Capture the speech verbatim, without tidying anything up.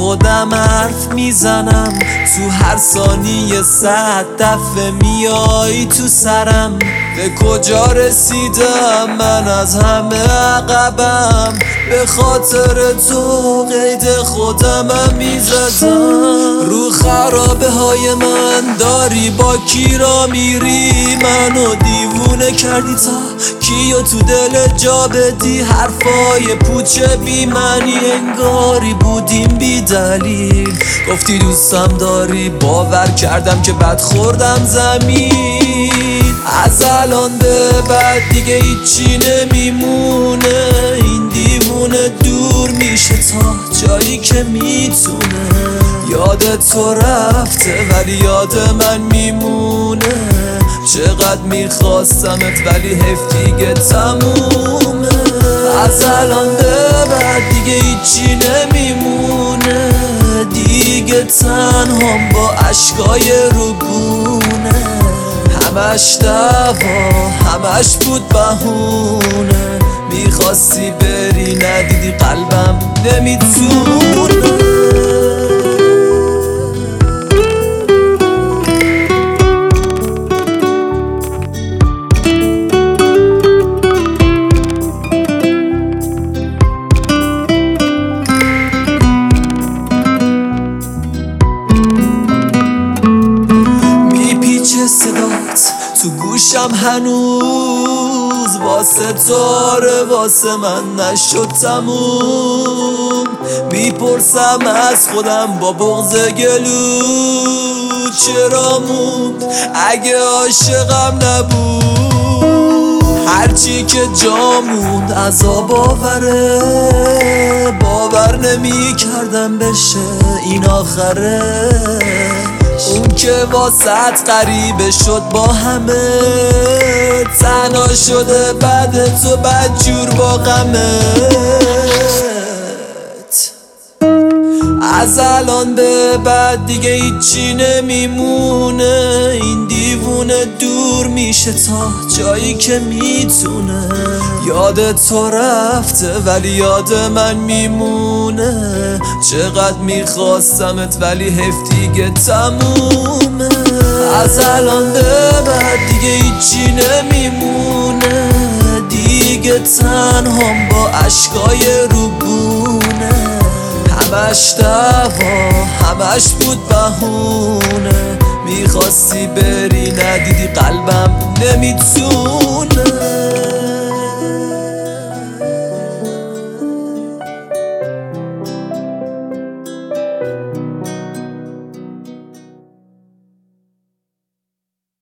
خودم حرف میزنم، تو هر ثانیه صد دفعه میای تو سرم. به کجا رسیدم من از همه عقبم، به خاطر تو قید خودمم میزدم. رو خرابه های من داری با کی را میری، منو دیوونه کردی تا کیو تو دل جا بدی. حرفای پوچه بی معنی انگاری بودیم بی دلیل. گفتی دوستم داری، باور کردم که بد خوردم زمین. از الان به بعد دیگه هیچی نمیمونه، این دیوونه دور میشه تا جایی که میتونه. یاد تو رفته ولی یاد من میمونه، چقدر میخواستمت ولی حیف دیگه تمومه. از الان به بعد دیگه هیچی نمیمونه، دیگه تنهام با عشقای روبونه. همش دعوا همش بود بهونه، میخواستی بری ندیدی قلبم نمیتونه. صدات تو گوشم هنوز، واسه تاره واسه من نشد تموم. میپرسم از خودم با بغض گلو چرا موند اگه عاشقم نبود. هرچی که جا موند عذاب آوره، باور نمی کردم بشه این آخره. اون که واسط غریبه شد با همه، تنها شده بعد تو بدجور با غمت. از الان به بعد دیگه هیچی نمیمونه، این دیوونه دور میشه تا جایی که میتونه. یاد تو رفته ولی یاد من میمونه، چقدر میخواستمت ولی حیف دیگه تمومه. از الان به بعد دیگه هیچی نمیمونه، دیگه تنهام با عشقای روبونه. همش دعوا همش بود بهونه، میخواستی بری ندیدی قلبم نمیتونه.